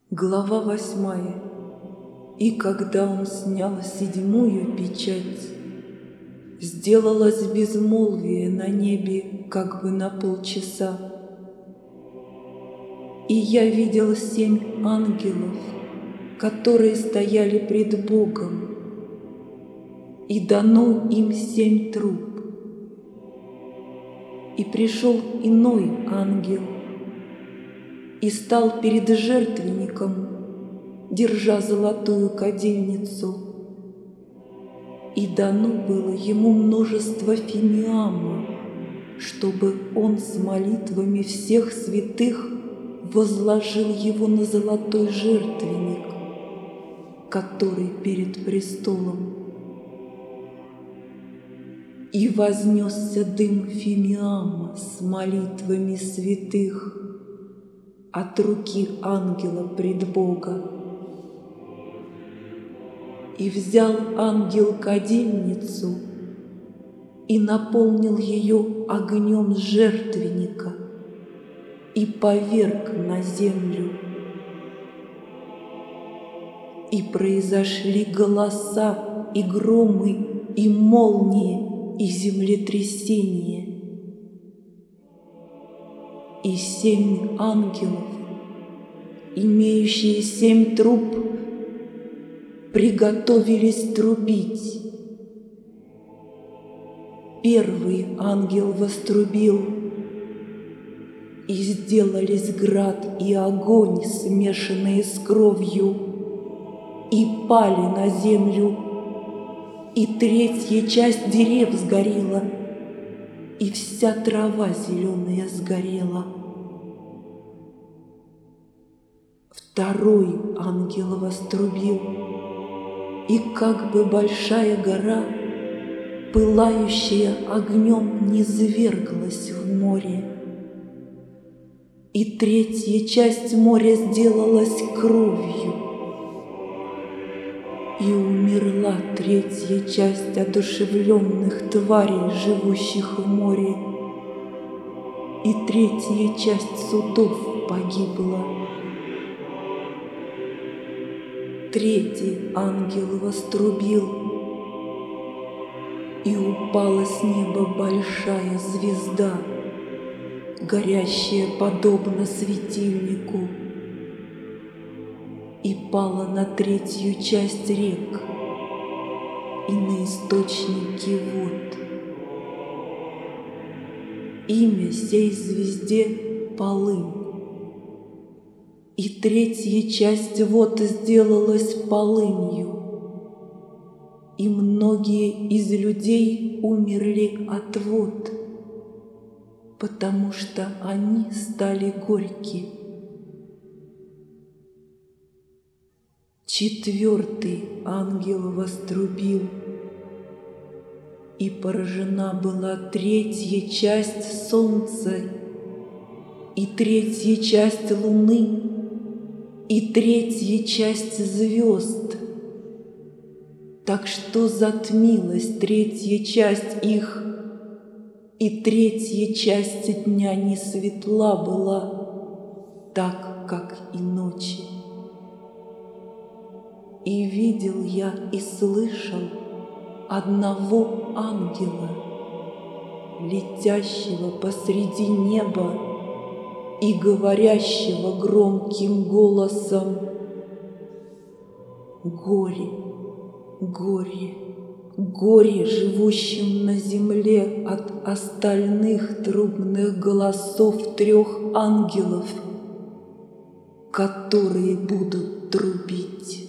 Глава 8. И когда он снял 7-ю печать, сделалось безмолвие на небе как бы на полчаса. И я видел 7 ангелов, которые стояли пред Богом, и дано им 7 труб. И пришел иной ангел, и стал перед жертвенником, держа золотую кадильницу. И дано было ему множество фимиама, чтобы он с молитвами всех святых возложил его на золотой жертвенник, который перед престолом. И вознесся дым фимиама с молитвами святых от руки ангела пред Бога. И взял ангел кадильницу и наполнил ее огнем жертвенника и поверг на землю. И произошли голоса и громы и молнии и землетрясения. И 7 ангелов, имеющие 7 труб, приготовились трубить. Первый ангел вострубил, и сделались град и огонь, смешанные с кровью, и пали на землю, и 3-я часть дерев сгорела, и вся трава зеленая сгорела. Второй ангел вострубил, и как бы большая гора, пылающая огнем, низверглась в море. И 3-я часть моря сделалась кровью, и умерла 3-я часть одушевленных тварей, живущих в море, и 3-я часть судов погибла. 3-й ангел вострубил, и упала с неба большая звезда, горящая подобно светильнику, и пала на 3-ю часть рек и на источники вод. Имя сей звезде — Полынь. И 3-я часть вод сделалась полынью, и многие из людей умерли от вод, потому что они стали горьки. 4-й ангел вострубил, и поражена была 3-я часть солнца, и 3-я часть луны, и 3-я часть звезд, так что затмилась 3-я часть их, и 3-я часть дня не светла была, так как и ночи. И видел я и слышал одного ангела, летящего посреди неба и говорящего громким голосом: «Горе, горе, горе живущим на земле от остальных трубных голосов 3 ангелов, которые будут трубить».